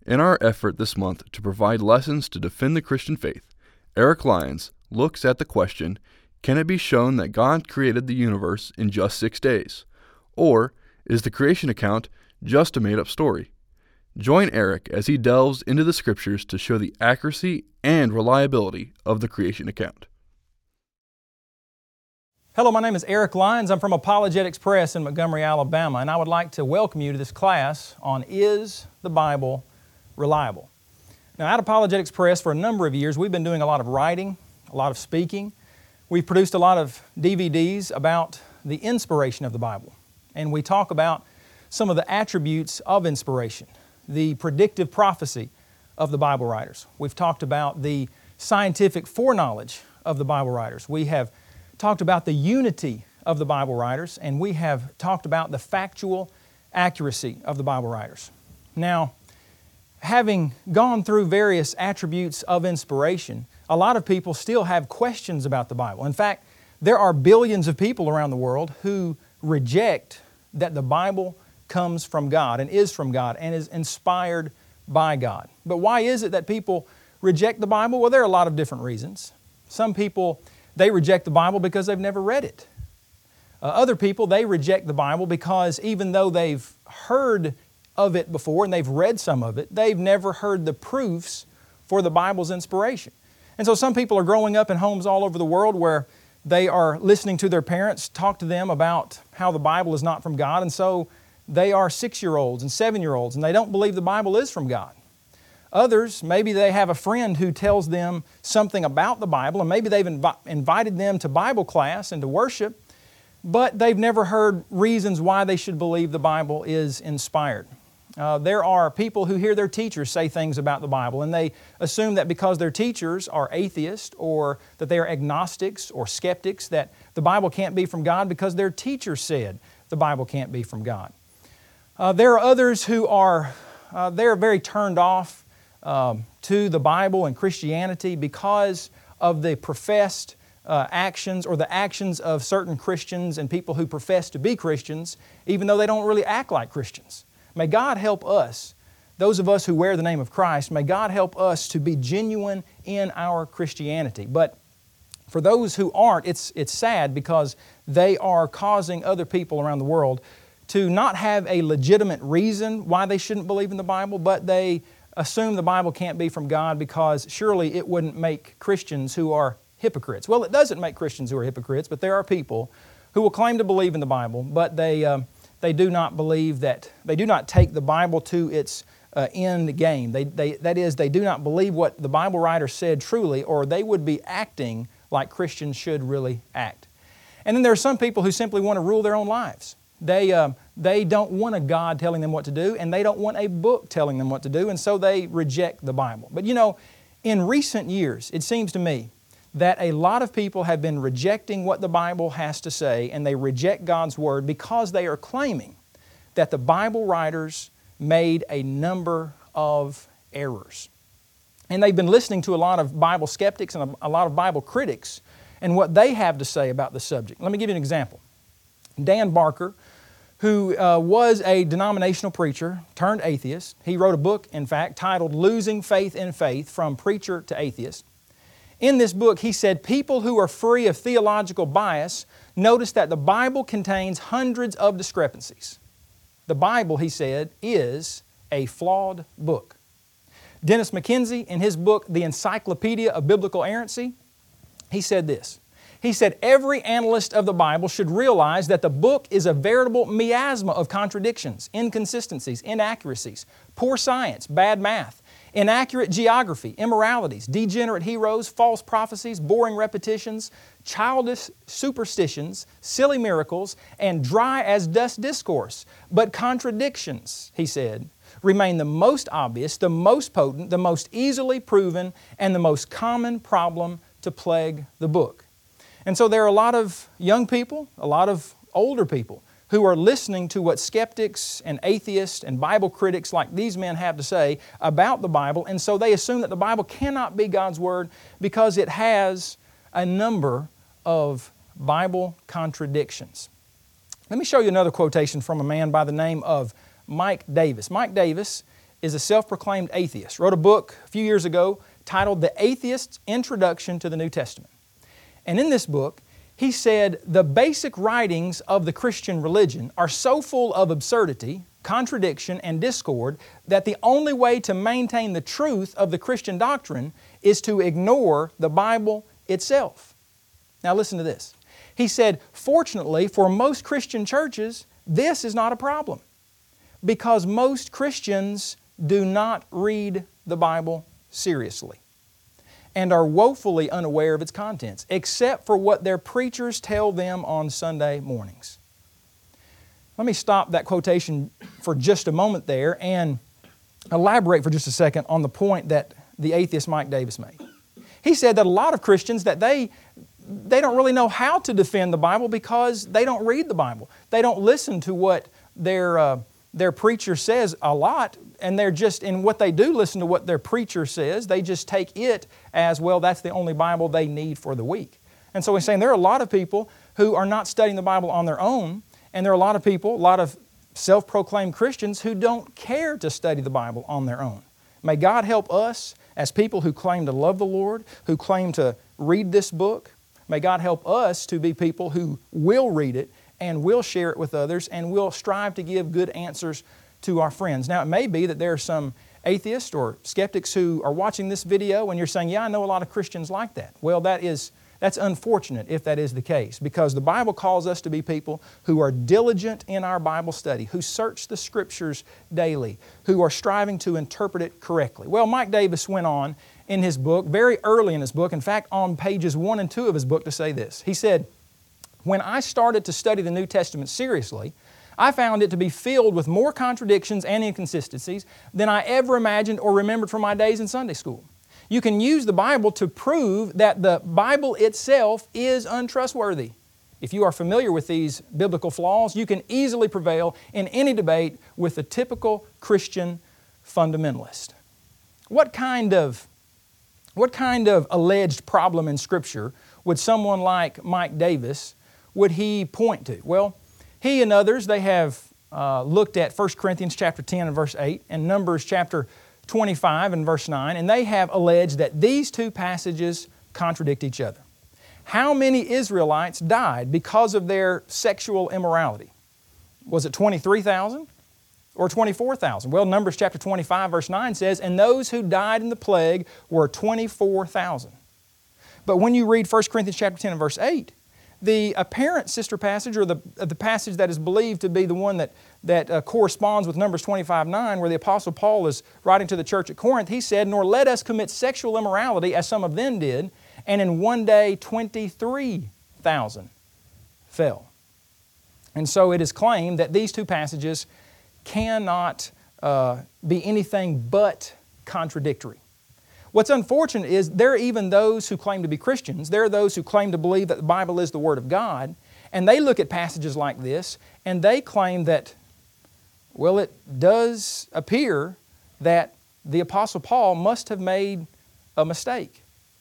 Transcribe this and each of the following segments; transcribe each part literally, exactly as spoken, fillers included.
In our effort this month to provide lessons to defend the Christian faith, Eric Lyons looks at the question, can it be shown that God created the universe in just six days? Or is the creation account just a made-up story? Join Eric as he delves into the scriptures to show the accuracy and reliability of the creation account. Hello, my name is Eric Lyons. I'm from Apologetics Press in Montgomery, Alabama, and I would like to welcome you to this class on Is the Bible Reliable? Now, at Apologetics Press, for a number of years, we've been doing a lot of writing, a lot of speaking. We've produced a lot of D V Ds about the inspiration of the Bible, and we talk about some of the attributes of inspiration, the predictive prophecy of the Bible writers. We've talked about the scientific foreknowledge of the Bible writers. We have talked about the unity of the Bible writers, and we have talked about the factual accuracy of the Bible writers. Now, having gone through various attributes of inspiration, a lot of people still have questions about the Bible. In fact, there are billions of people around the world who reject that the Bible comes from God and is from God and is inspired by God. But why is it that people reject the Bible? Well, there are a lot of different reasons. Some people, they reject the Bible because they've never read it. Uh, other people, they reject the Bible because even though they've heard of it before and they've read some of it, they've never heard the proofs for the Bible's inspiration. And so some people are growing up in homes all over the world where they are listening to their parents talk to them about how the Bible is not from God, and so they are six-year-olds and seven-year-olds and they don't believe the Bible is from God. Others, maybe they have a friend who tells them something about the Bible, and maybe they've invi- invited them to Bible class and to worship, but they've never heard reasons why they should believe the Bible is inspired. Uh, there are people who hear their teachers say things about the Bible, and they assume that because their teachers are atheists or that they are agnostics or skeptics, that the Bible can't be from God because their teacher said the Bible can't be from God. Uh, there are others who are uh, they're very turned off um, to the Bible and Christianity because of the professed uh, actions or the actions of certain Christians and people who profess to be Christians, even though they don't really act like Christians. May God help us, those of us who wear the name of Christ, may God help us to be genuine in our Christianity. But for those who aren't, it's, it's sad because they are causing other people around the world to not have a legitimate reason why they shouldn't believe in the Bible, but they assume the Bible can't be from God because surely it wouldn't make Christians who are hypocrites. Well, it doesn't make Christians who are hypocrites, but there are people who will claim to believe in the Bible, but they... Um, They do not believe that, they do not take the Bible to its uh, end game. They, they, that is, they do not believe what the Bible writer said truly, or they would be acting like Christians should really act. And then there are some people who simply want to rule their own lives. They, uh, they don't want a God telling them what to do, and they don't want a book telling them what to do, and so they reject the Bible. But you know, in recent years, it seems to me, that a lot of people have been rejecting what the Bible has to say, and they reject God's Word because they are claiming that the Bible writers made a number of errors. And they've been listening to a lot of Bible skeptics and a lot of Bible critics and what they have to say about the subject. Let me give you an example. Dan Barker, who uh, was a denominational preacher turned atheist, he wrote a book, in fact, titled Losing Faith in Faith, From Preacher to Atheist. In this book, he said, people who are free of theological bias notice that the Bible contains hundreds of discrepancies. The Bible, he said, is a flawed book. Dennis McKenzie, in his book, The Encyclopedia of Biblical Errancy, he said this. He said, every analyst of the Bible should realize that the book is a veritable miasma of contradictions, inconsistencies, inaccuracies, poor science, bad math, inaccurate geography, immoralities, degenerate heroes, false prophecies, boring repetitions, childish superstitions, silly miracles, and dry as dust discourse. But contradictions, he said, remain the most obvious, the most potent, the most easily proven, and the most common problem to plague the book. And so there are a lot of young people, a lot of older people, who are listening to what skeptics and atheists and Bible critics like these men have to say about the Bible, and so they assume that the Bible cannot be God's Word because it has a number of Bible contradictions. Let me show you another quotation from a man by the name of Mike Davis. Mike Davis is a self-proclaimed atheist, wrote a book a few years ago titled The Atheist's Introduction to the New Testament. And in this book, he said the basic writings of the Christian religion are so full of absurdity, contradiction, and discord that the only way to maintain the truth of the Christian doctrine is to ignore the Bible itself. Now listen to this. He said, fortunately for most Christian churches, this is not a problem because most Christians do not read the Bible seriously and are woefully unaware of its contents, except for what their preachers tell them on Sunday mornings. Let me stop that quotation for just a moment there and elaborate for just a second on the point that the atheist Mike Davis made. He said that a lot of Christians, that they, they don't really know how to defend the Bible because they don't read the Bible. They don't listen to what their, uh, their preacher says a lot, and they're just, in what they do listen to what their preacher says, they just take it as, well, that's the only Bible they need for the week. And so he's saying there are a lot of people who are not studying the Bible on their own, and there are a lot of people, a lot of self-proclaimed Christians who don't care to study the Bible on their own. May God help us as people who claim to love the Lord, who claim to read this book. May God help us to be people who will read it and will share it with others and will strive to give good answers to our friends. Now, it may be that there are some atheists or skeptics who are watching this video and you're saying, yeah, I know a lot of Christians like that. Well, that is That's unfortunate if that is the case, because the Bible calls us to be people who are diligent in our Bible study, who search the Scriptures daily, who are striving to interpret it correctly. Well, Mike Davis went on in his book, very early in his book, in fact on pages one and two of his book, to say this. He said, when I started to study the New Testament seriously, I found it to be filled with more contradictions and inconsistencies than I ever imagined or remembered from my days in Sunday school. You can use the Bible to prove that the Bible itself is untrustworthy. If you are familiar with these biblical flaws, you can easily prevail in any debate with the typical Christian fundamentalist. What kind of, what kind of alleged problem in Scripture would someone like Mike Davis, would he point to? Well, he and others, they have uh, looked at First Corinthians chapter ten and verse eight and Numbers chapter twenty-five and verse nine, and they have alleged that these two passages contradict each other. How many Israelites died because of their sexual immorality? Was it twenty-three thousand or twenty-four thousand? Well, Numbers chapter twenty-five verse nine says, and those who died in the plague were twenty-four thousand. But when you read First Corinthians chapter ten and verse eight, the apparent sister passage, or the, the passage that is believed to be the one that, that uh, corresponds with Numbers twenty-five nine, where the Apostle Paul is writing to the church at Corinth, he said, nor let us commit sexual immorality as some of them did, and in one day twenty-three thousand fell. And so it is claimed that these two passages cannot uh, be anything but contradictory. What's unfortunate is there are even those who claim to be Christians, there are those who claim to believe that the Bible is the Word of God, and they look at passages like this and they claim that, well, it does appear that the Apostle Paul must have made a mistake.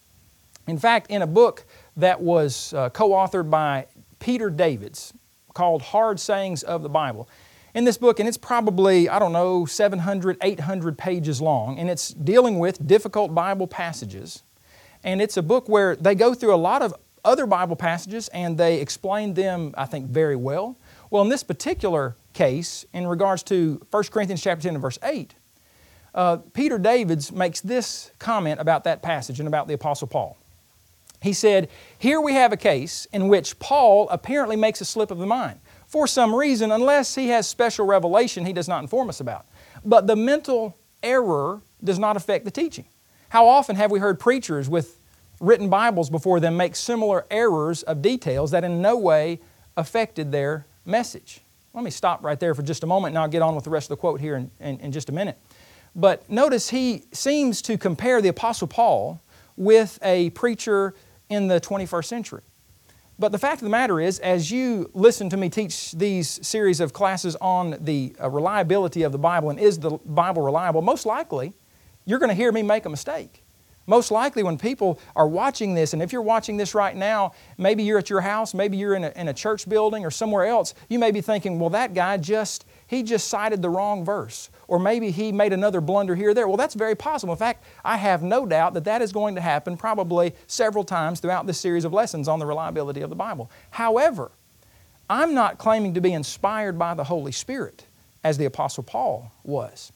In fact, in a book that was uh, co-authored by Peter Davids called Hard Sayings of the Bible, in this book, and it's probably, I don't know, seven hundred, eight hundred pages long, and it's dealing with difficult Bible passages. And it's a book where they go through a lot of other Bible passages and they explain them, I think, very well. Well, in this particular case, in regards to First Corinthians chapter ten and verse eight, uh, Peter Davids makes this comment about that passage and about the Apostle Paul. He said, here we have a case in which Paul apparently makes a slip of the mind, for some reason, unless he has special revelation he does not inform us about. But the mental error does not affect the teaching. How often have we heard preachers with written Bibles before them make similar errors of details that in no way affected their message? Let me stop right there for just a moment and I'll get on with the rest of the quote here in, in, in just a minute. But notice he seems to compare the Apostle Paul with a preacher in the twenty-first century. But the fact of the matter is, as you listen to me teach these series of classes on the uh, reliability of the Bible and is the Bible reliable, most likely you're going to hear me make a mistake. Most likely when people are watching this, and if you're watching this right now, maybe you're at your house, maybe you're in a, in a church building or somewhere else, you may be thinking, well, that guy just he just cited the wrong verse, or maybe he made another blunder here or there. Well, that's very possible. In fact, I have no doubt that that is going to happen probably several times throughout this series of lessons on the reliability of the Bible. However, I'm not claiming to be inspired by the Holy Spirit as the Apostle Paul was.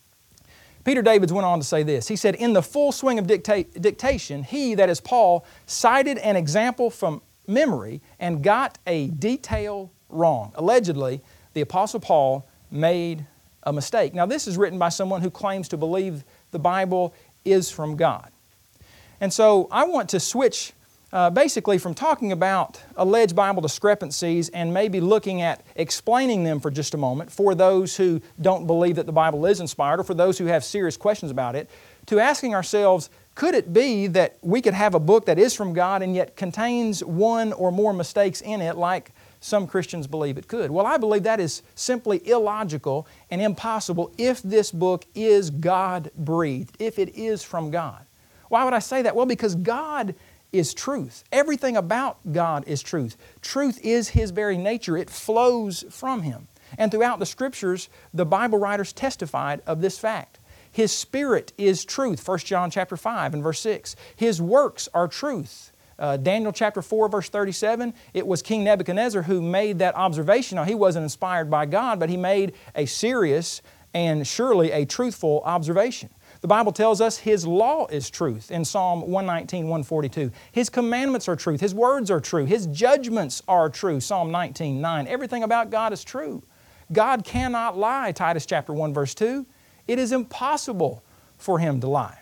Peter Davids went on to say this. He said, in the full swing of dicta- dictation, he, that is Paul, cited an example from memory and got a detail wrong. Allegedly, the Apostle Paul made a mistake. Now, this is written by someone who claims to believe the Bible is from God. And so I want to switch uh, basically from talking about alleged Bible discrepancies and maybe looking at explaining them for just a moment for those who don't believe that the Bible is inspired or for those who have serious questions about it, to asking ourselves, could it be that we could have a book that is from God and yet contains one or more mistakes in it like some Christians believe it could? Well, I believe that is simply illogical and impossible if this book is God-breathed, if it is from God. Why would I say that? Well, because God is truth. Everything about God is truth. Truth is His very nature. It flows from Him. And throughout the Scriptures, the Bible writers testified of this fact. His Spirit is truth, First John chapter five and verse six. His works are truth. Uh, Daniel chapter four, verse thirty-seven, it was King Nebuchadnezzar who made that observation. Now, he wasn't inspired by God, but he made a serious and surely a truthful observation. The Bible tells us His law is truth in Psalm one nineteen, one forty-two. His commandments are truth. His words are true. His judgments are true, Psalm nineteen, nine. Everything about God is true. God cannot lie, Titus chapter one, verse two. It is impossible for Him to lie.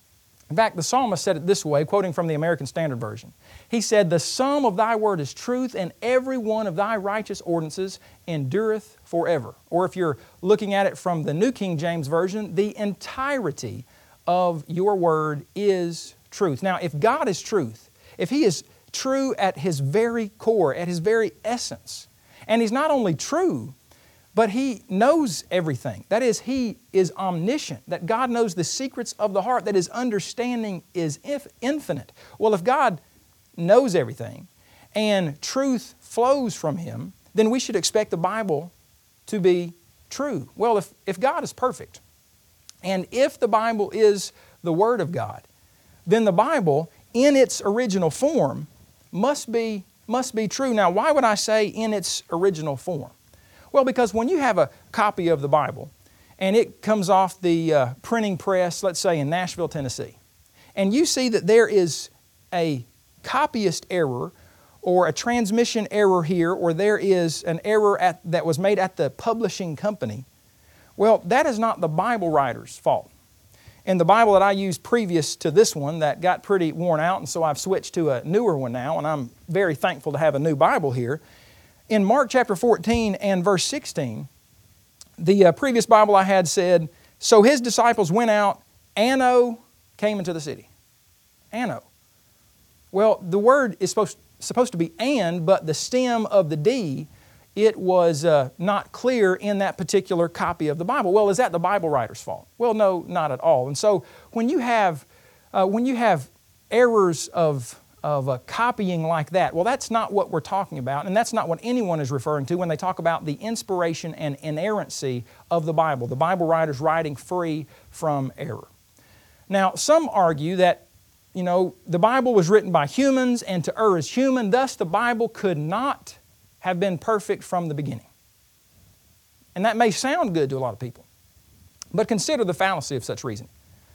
In fact, the psalmist said it this way, quoting from the American Standard Version. He said, the sum of Thy word is truth, and every one of Thy righteous ordinances endureth forever. Or if you're looking at it from the New King James Version, the entirety of Your word is truth. Now, if God is truth, if He is true at His very core, at His very essence, and He's not only true, but He knows everything. That is, He is omniscient, that God knows the secrets of the heart, that His understanding is infinite. Well, if God knows everything and truth flows from Him, then we should expect the Bible to be true. Well, if, if God is perfect, and if the Bible is the Word of God, then the Bible, in its original form, must be, must be true. Now, why would I say in its original form? Well, because when you have a copy of the Bible and it comes off the uh, printing press, let's say in Nashville, Tennessee, and you see that there is a copyist error or a transmission error here, or there is an error at, that was made at the publishing company, well, that is not the Bible writer's fault. In the Bible that I used previous to this one that got pretty worn out, and so I've switched to a newer one now, and I'm very thankful to have a new Bible here. In Mark chapter fourteen and verse sixteen, the uh, previous Bible I had said, so His disciples went out, anno came into the city. Anno. Well, the word is supposed, supposed to be and, but the stem of the D, it was uh, not clear in that particular copy of the Bible. Well, is that the Bible writer's fault? Well, no, not at all. And so when you have, uh, when you have errors of of uh, copying like that, well, that's not what we're talking about, and that's not what anyone is referring to when they talk about the inspiration and inerrancy of the Bible, the Bible writers writing free from error. Now, some argue that, you know, the Bible was written by humans, and to err is human, thus the Bible could not have been perfect from the beginning. And that may sound good to a lot of people, but consider the fallacy of such reasoning.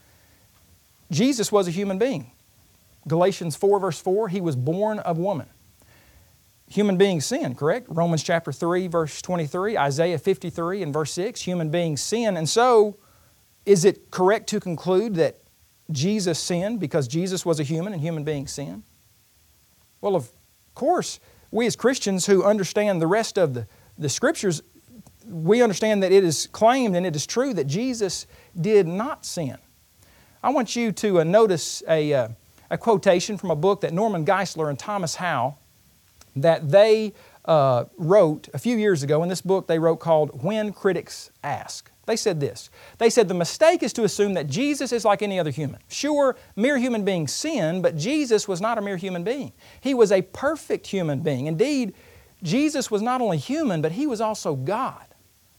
Jesus was a human being. Galatians four verse four, He was born of woman. Human beings sin, correct? Romans chapter three verse twenty-three, Isaiah fifty-three and verse six, human beings sin. And so, is it correct to conclude that Jesus sinned because Jesus was a human and human beings sin? Well, of course, we as Christians who understand the rest of the, the Scriptures, we understand that it is claimed and it is true that Jesus did not sin. I want you to uh, notice a... Uh, a quotation from a book that Norman Geisler and Thomas Howe that they uh, wrote a few years ago. In this book they wrote called When Critics Ask. They said this. They said, the mistake is to assume that Jesus is like any other human. Sure, mere human beings sin, but Jesus was not a mere human being. He was a perfect human being. Indeed, Jesus was not only human, but He was also God.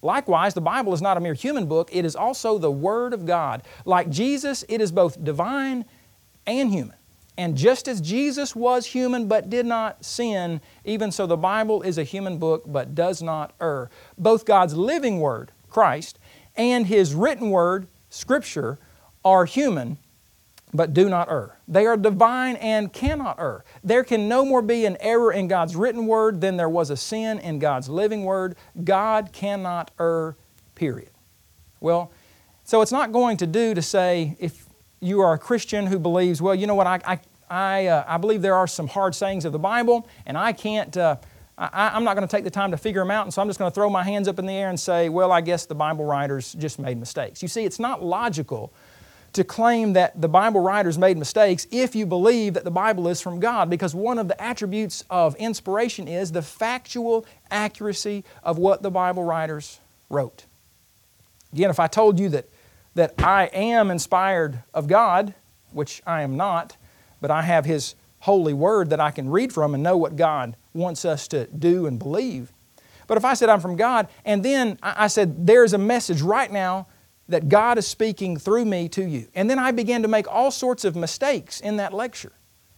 Likewise, the Bible is not a mere human book, it is also the Word of God. Like Jesus, it is both divine and human. And just as Jesus was human but did not sin, even so the Bible is a human book but does not err. Both God's living Word, Christ, and His written Word, Scripture, are human but do not err. They are divine and cannot err. There can no more be an error in God's written Word than there was a sin in God's living Word. God cannot err, period. Well, so it's not going to do to say, if you are a Christian who believes, well, you know what, I, I, I, uh, I believe there are some hard sayings of the Bible, and I can't, uh, I, I'm not going to take the time to figure them out, and so I'm just going to throw my hands up in the air and say, well, I guess the Bible writers just made mistakes. You see, it's not logical to claim that the Bible writers made mistakes if you believe that the Bible is from God, because one of the attributes of inspiration is the factual accuracy of what the Bible writers wrote. Again, if I told you that, that I am inspired of God, which I am not, but I have His holy Word that I can read from and know what God wants us to do and believe. But if I said I'm from God, and then I said there's a message right now that God is speaking through me to you. And then I began to make all sorts of mistakes in that lecture,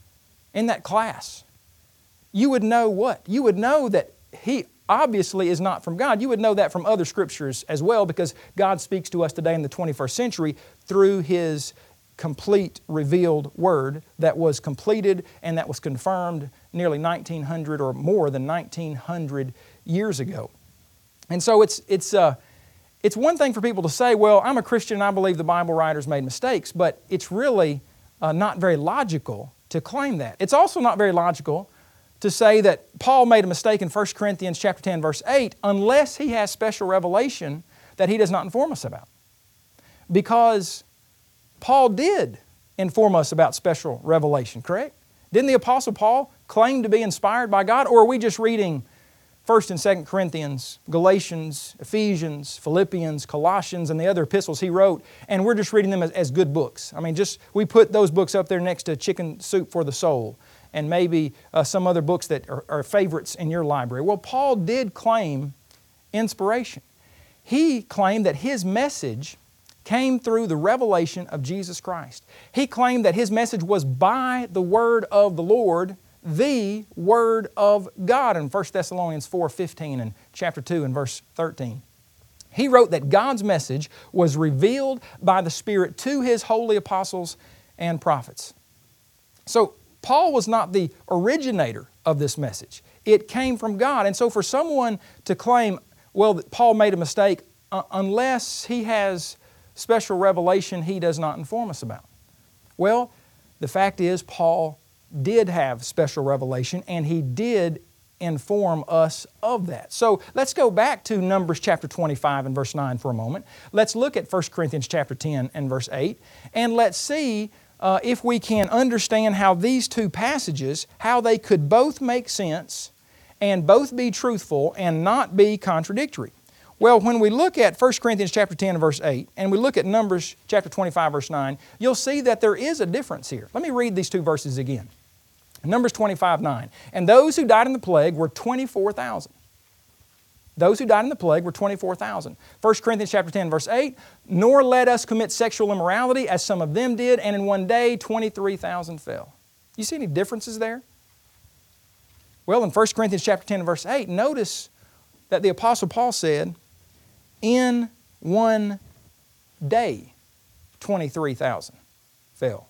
in that class. You would know what? You would know that He obviously is not from God. You would know that from other Scriptures as well, because God speaks to us today in the twenty-first century through His complete revealed Word that was completed and that was confirmed nearly nineteen hundred or more than nineteen hundred years ago. And so it's, it's, uh, It's one thing for people to say, well, I'm a Christian and I believe the Bible writers made mistakes, but it's really uh, not very logical to claim that. It's also not very logical to say that Paul made a mistake in First Corinthians chapter ten, verse eight, unless he has special revelation that he does not inform us about. Because Paul did inform us about special revelation, correct? Didn't the Apostle Paul claim to be inspired by God, or are we just reading First and Second Corinthians, Galatians, Ephesians, Philippians, Colossians, and the other epistles he wrote, and we're just reading them as, as good books? I mean, just we put those books up there next to Chicken Soup for the Soul, and maybe uh, some other books that are, are favorites in your library. Well, Paul did claim inspiration. He claimed that his message came through the revelation of Jesus Christ. He claimed that his message was by the word of the Lord, the Word of God, in First Thessalonians four fifteen and chapter two and verse thirteen. He wrote that God's message was revealed by the Spirit to His holy apostles and prophets. So Paul was not the originator of this message. It came from God. And so for someone to claim, well, that Paul made a mistake, uh, unless he has special revelation he does not inform us about. Well, the fact is Paul did have special revelation, and he did inform us of that. So let's go back to Numbers chapter twenty-five and verse nine for a moment. Let's look at First Corinthians chapter ten and verse eight, and let's see uh, if we can understand how these two passages, how they could both make sense and both be truthful and not be contradictory. Well, when we look at First Corinthians chapter ten and verse eight, and we look at Numbers chapter twenty-five verse nine, you'll see that there is a difference here. Let me read these two verses again. Numbers twenty-five nine. And those who died in the plague were twenty-four thousand. Those who died in the plague were twenty-four thousand. First Corinthians chapter ten verse eight, nor let us commit sexual immorality as some of them did, and in one day twenty-three thousand fell. You see any differences there? Well, in First Corinthians chapter ten verse eight, notice that the Apostle Paul said, in one day twenty-three thousand fell.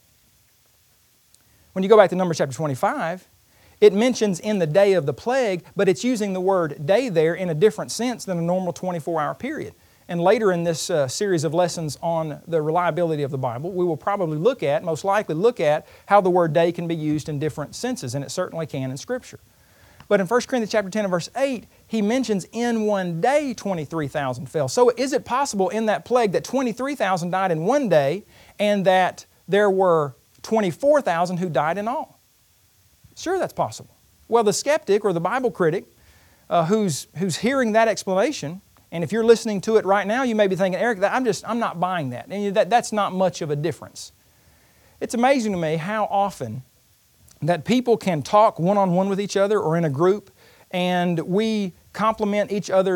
When you go back to Numbers chapter twenty-five, it mentions in the day of the plague, but it's using the word day there in a different sense than a normal twenty-four hour period. And later in this uh, series of lessons on the reliability of the Bible, we will probably look at, most likely look at, how the word day can be used in different senses, and it certainly can in Scripture. But in First Corinthians chapter ten and verse eight, he mentions in one day twenty-three thousand fell. So is it possible in that plague that twenty-three thousand died in one day and that there were twenty-four thousand who died in all? Sure, that's possible. Well, the skeptic or the Bible critic uh, who's, who's hearing that explanation, and if you're listening to it right now, you may be thinking, Eric, that, I'm just, I'm not buying that. And that. That's not much of a difference. It's amazing to me how often that people can talk one-on-one with each other or in a group, and we compliment each other's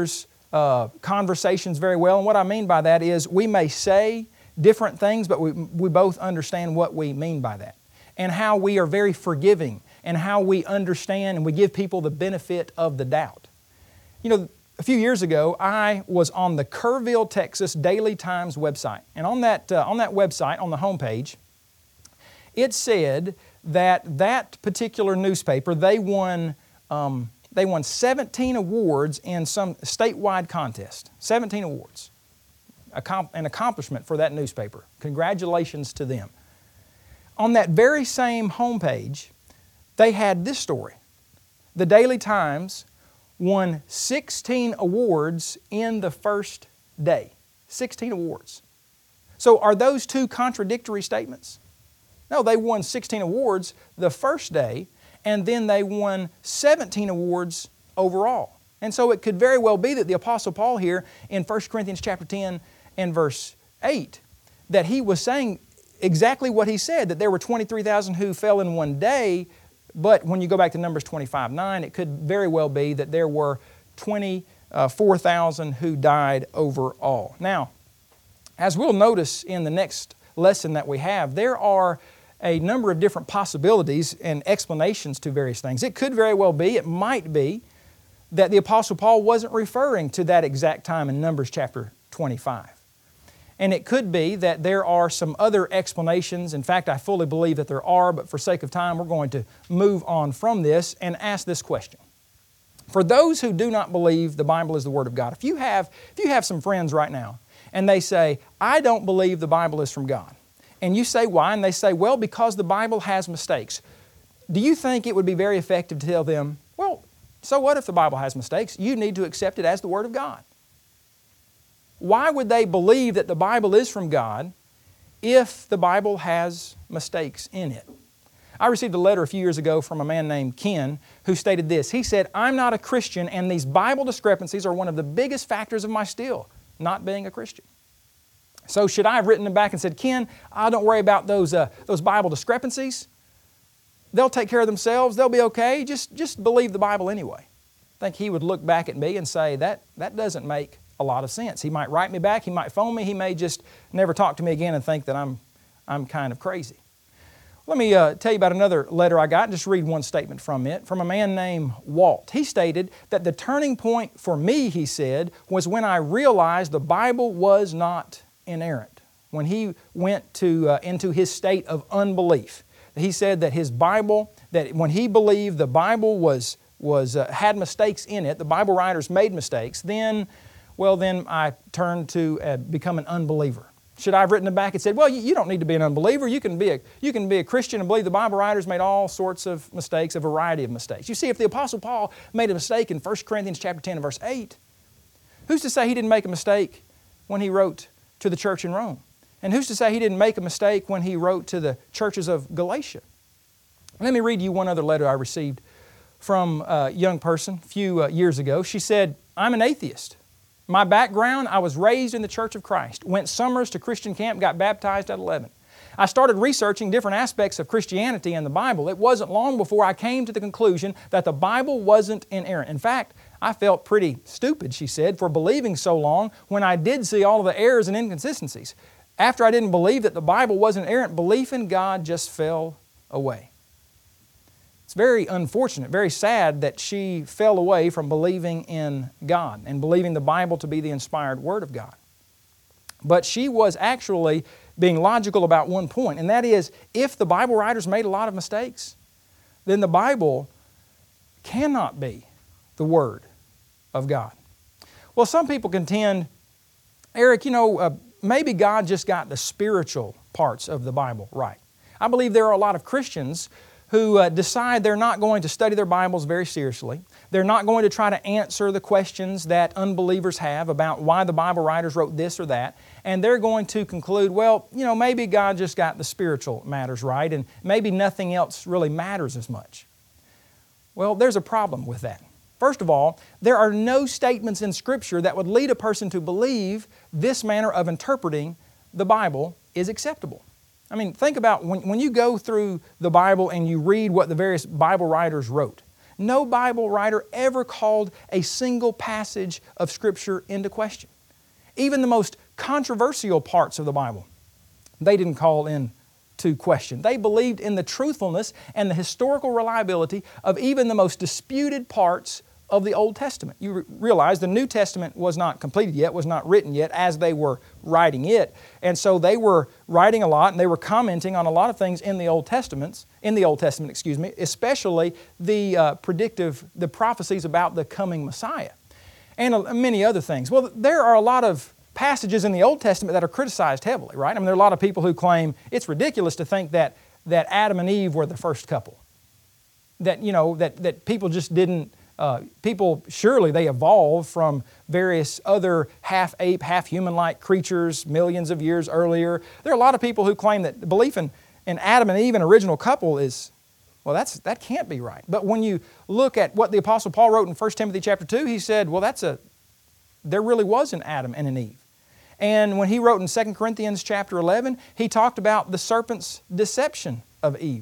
uh, conversations very well. And what I mean by that is we may say different things, but we, we both understand what we mean by that. And how we are very forgiving, and how we understand and we give people the benefit of the doubt. You know, a few years ago, I was on the Kerrville, Texas Daily Times website. And on that, uh, on that website, on the homepage, it said that that particular newspaper, they won, um, they won seventeen awards in some statewide contest. seventeen awards. Accom- an accomplishment for that newspaper. Congratulations to them. On that very same homepage, they had this story. The Daily Times won sixteen awards in the first day. sixteen awards. So are those two contradictory statements? No, they won sixteen awards the first day, and then they won seventeen awards overall. And so it could very well be that the Apostle Paul here in First Corinthians chapter ten and verse eight, that he was saying exactly what he said, that there were twenty-three thousand who fell in one day, but when you go back to Numbers twenty-five nine, it could very well be that there were twenty-four thousand who died overall. Now, as we'll notice in the next lesson that we have, there are a number of different possibilities and explanations to various things. It could very well be, it might be, that the Apostle Paul wasn't referring to that exact time in Numbers chapter twenty-five. And it could be that there are some other explanations. In fact, I fully believe that there are, but for sake of time, we're going to move on from this and ask this question. For those who do not believe the Bible is the Word of God, if you have, if you have some friends right now and they say, I don't believe the Bible is from God, and you say why, and they say, well, because the Bible has mistakes, do you think it would be very effective to tell them, well, so what if the Bible has mistakes? You need to accept it as the Word of God. Why would they believe that the Bible is from God if the Bible has mistakes in it? I received a letter a few years ago from a man named Ken who stated this. He said, I'm not a Christian, and these Bible discrepancies are one of the biggest factors of my still not being a Christian. So should I have written him back and said, Ken, I don't worry about those, uh, those Bible discrepancies. They'll take care of themselves. They'll be okay. Just, just believe the Bible anyway. I think he would look back at me and say, that, that doesn't make a lot of sense. He might write me back, he might phone me, he may just never talk to me again and think that I'm, I'm kind of crazy. Let me uh, tell you about another letter I got and just read one statement from it, from a man named Walt. He stated that the turning point for me, he said, was when I realized the Bible was not inerrant. When he went to, uh, into his state of unbelief. He said that his Bible, that when he believed the Bible was, was, uh, had mistakes in it, the Bible writers made mistakes, then well, then I turned to uh, become an unbeliever. Should I have written it back and said, well, you, you don't need to be an unbeliever. You can be a, you can be a Christian and believe the Bible writers made all sorts of mistakes, a variety of mistakes. You see, if the Apostle Paul made a mistake in First Corinthians chapter ten and verse eight, who's to say he didn't make a mistake when he wrote to the church in Rome? And who's to say he didn't make a mistake when he wrote to the churches of Galatia? Let me read you one other letter I received from a young person a few uh, years ago. She said, I'm an atheist. My background, I was raised in the Church of Christ, went summers to Christian camp, got baptized at eleven. I started researching different aspects of Christianity and the Bible. It wasn't long before I came to the conclusion that the Bible wasn't inerrant. In fact, I felt pretty stupid, she said, for believing so long when I did see all of the errors and inconsistencies. After I didn't believe that the Bible wasn't inerrant, belief in God just fell away. It's very unfortunate, very sad that she fell away from believing in God and believing the Bible to be the inspired Word of God. But she was actually being logical about one point, and that is, if the Bible writers made a lot of mistakes, then the Bible cannot be the Word of God. Well, some people contend, Eric, you know, uh, maybe God just got the spiritual parts of the Bible right. I believe there are a lot of Christians who uh, decide they're not going to study their Bibles very seriously. They're not going to try to answer the questions that unbelievers have about why the Bible writers wrote this or that. And they're going to conclude, well, you know, maybe God just got the spiritual matters right and maybe nothing else really matters as much. Well, there's a problem with that. First of all, there are no statements in Scripture that would lead a person to believe this manner of interpreting the Bible is acceptable. I mean, think about when, when you go through the Bible and you read what the various Bible writers wrote. No Bible writer ever called a single passage of Scripture into question. Even the most controversial parts of the Bible, they didn't call into question. They believed in the truthfulness and the historical reliability of even the most disputed parts of the Old Testament. You re- realize the New Testament was not completed yet, was not written yet as they were writing it. And so they were writing a lot and they were commenting on a lot of things in the Old Testaments, in the Old Testament, excuse me, especially the uh, predictive, the prophecies about the coming Messiah and uh, many other things. Well, there are a lot of passages in the Old Testament that are criticized heavily, right? I mean, there are a lot of people who claim it's ridiculous to think that, that Adam and Eve were the first couple. That, you know, that, that people just didn't Uh, people, surely they evolved from various other half-ape, half-human-like creatures millions of years earlier. There are a lot of people who claim that the belief in, in Adam and Eve, an original couple, is, well, that's, that can't be right. But when you look at what the Apostle Paul wrote in First Timothy chapter two, he said, well, that's a, there really was an Adam and an Eve. And when he wrote in Second Corinthians chapter eleven, he talked about the serpent's deception of Eve.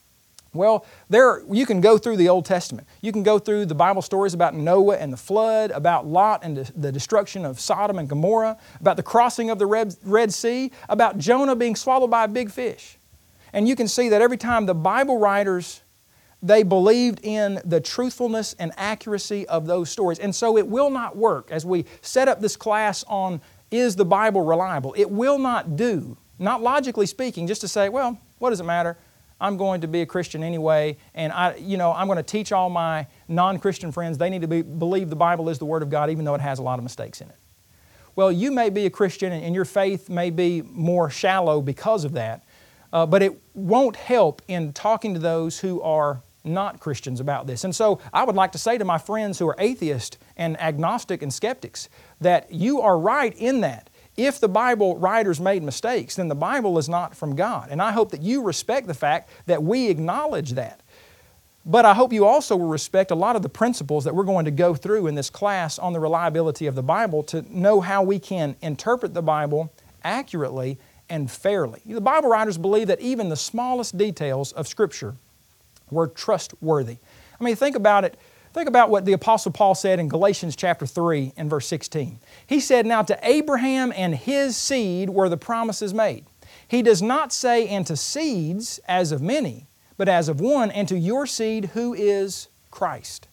Well, there you can go through the Old Testament. You can go through the Bible stories about Noah and the flood, about Lot and the destruction of Sodom and Gomorrah, about the crossing of the Red, Red Sea, about Jonah being swallowed by a big fish. And you can see that every time the Bible writers, they believed in the truthfulness and accuracy of those stories. And so it will not work as we set up this class on, is the Bible reliable? It will not do, not logically speaking, just to say, well, what does it matter? I'm going to be a Christian anyway, and I, you know, I'm going to teach all my non-Christian friends they need to be, believe the Bible is the Word of God, even though it has a lot of mistakes in it. Well, you may be a Christian, and your faith may be more shallow because of that, uh, but it won't help in talking to those who are not Christians about this. And so I would like to say to my friends who are atheists and agnostic and skeptics that you are right in that. If the Bible writers made mistakes, then the Bible is not from God. And I hope that you respect the fact that we acknowledge that. But I hope you also will respect a lot of the principles that we're going to go through in this class on the reliability of the Bible to know how we can interpret the Bible accurately and fairly. The Bible writers believe that even the smallest details of Scripture were trustworthy. I mean, think about it. Think about what the Apostle Paul said in Galatians chapter three and verse sixteen. He said, "Now to Abraham and his seed were the promises made. He does not say, and to seeds as of many, but as of one, and to your seed who is Christ."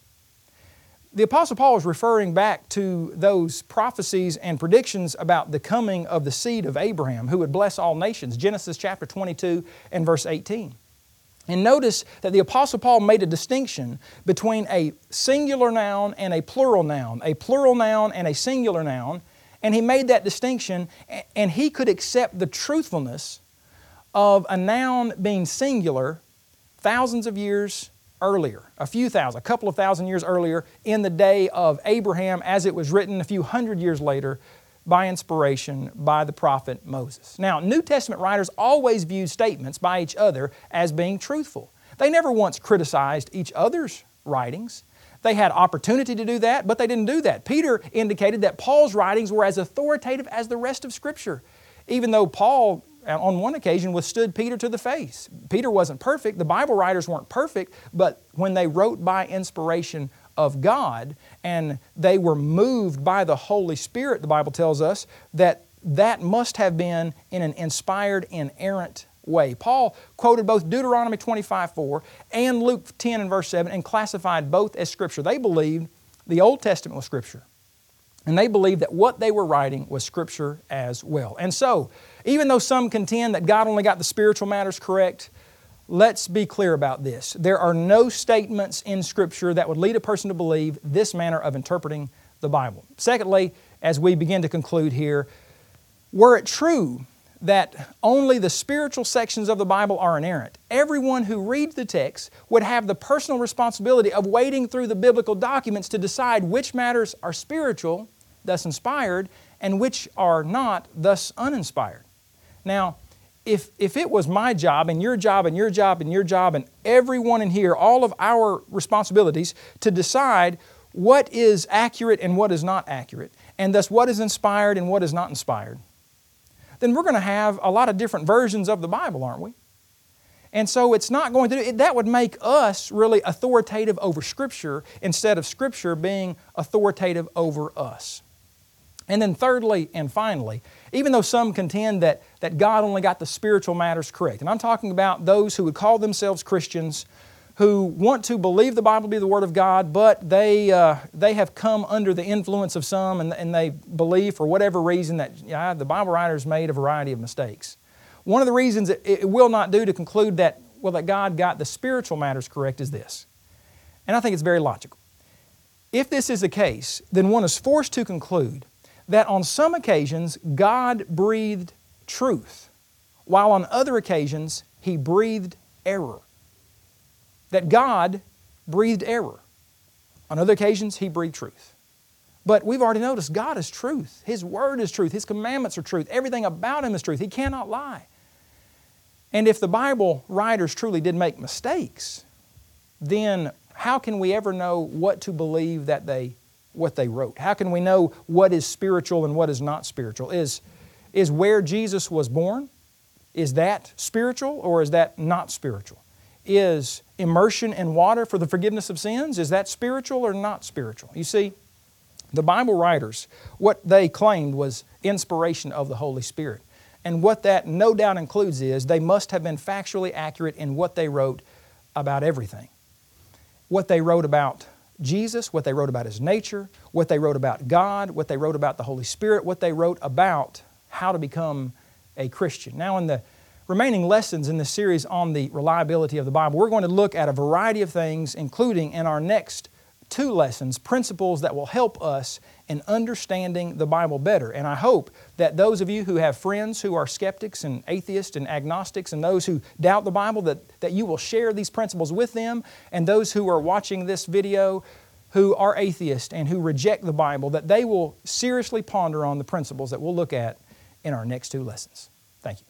The Apostle Paul is referring back to those prophecies and predictions about the coming of the seed of Abraham who would bless all nations, Genesis chapter twenty-two and verse eighteen. And notice that the Apostle Paul made a distinction between a singular noun and a plural noun, a plural noun and a singular noun, and he made that distinction, and he could accept the truthfulness of a noun being singular thousands of years earlier, a few thousand, a couple of thousand years earlier in the day of Abraham as it was written a few hundred years later by inspiration by the prophet Moses. Now, New Testament writers always viewed statements by each other as being truthful. They never once criticized each other's writings. They had opportunity to do that, but they didn't do that. Peter indicated that Paul's writings were as authoritative as the rest of Scripture, even though Paul, on one occasion, withstood Peter to the face. Peter wasn't perfect. The Bible writers weren't perfect, but when they wrote by inspiration of God, and they were moved by the Holy Spirit, the Bible tells us, that that must have been in an inspired, inerrant way. Paul quoted both Deuteronomy twenty-five four and Luke ten and verse seven and classified both as Scripture. They believed the Old Testament was Scripture, and they believed that what they were writing was Scripture as well. And so, even though some contend that God only got the spiritual matters correct, let's be clear about this. There are no statements in Scripture that would lead a person to believe this manner of interpreting the Bible. Secondly, as we begin to conclude here, were it true that only the spiritual sections of the Bible are inerrant, everyone who reads the text would have the personal responsibility of wading through the biblical documents to decide which matters are spiritual, thus inspired, and which are not, thus uninspired. Now, If, if it was my job and your job and your job and your job and everyone in here, all of our responsibilities to decide what is accurate and what is not accurate, and thus what is inspired and what is not inspired, then we're going to have a lot of different versions of the Bible, aren't we? And so it's not going to do, that would make us really authoritative over Scripture instead of Scripture being authoritative over us. And then thirdly and finally, even though some contend that, that God only got the spiritual matters correct, and I'm talking about those who would call themselves Christians, who want to believe the Bible to be the Word of God, but they, uh, they have come under the influence of some and, and they believe for whatever reason that yeah, the Bible writers made a variety of mistakes. One of the reasons it, it will not do to conclude that, well, that God got the spiritual matters correct is this. And I think it's very logical. If this is the case, then one is forced to conclude that on some occasions God breathed truth, while on other occasions He breathed error. That God breathed error. On other occasions He breathed truth. But we've already noticed God is truth. His Word is truth. His commandments are truth. Everything about Him is truth. He cannot lie. And if the Bible writers truly did make mistakes, then how can we ever know what to believe that they, what they wrote? How can we know what is spiritual and what is not spiritual? Is, is where Jesus was born, is that spiritual or is that not spiritual? Is immersion in water for the forgiveness of sins, is that spiritual or not spiritual? You see, the Bible writers, what they claimed was inspiration of the Holy Spirit. And what that no doubt includes is they must have been factually accurate in what they wrote about everything. What they wrote about Jesus, what they wrote about His nature, what they wrote about God, what they wrote about the Holy Spirit, what they wrote about how to become a Christian. Now in the remaining lessons in this series on the reliability of the Bible, we're going to look at a variety of things, including in our next two lessons, principles that will help us in understanding the Bible better. And I hope that those of you who have friends who are skeptics and atheists and agnostics and those who doubt the Bible, that, that you will share these principles with them, and those who are watching this video who are atheists and who reject the Bible, that they will seriously ponder on the principles that we'll look at in our next two lessons. Thank you.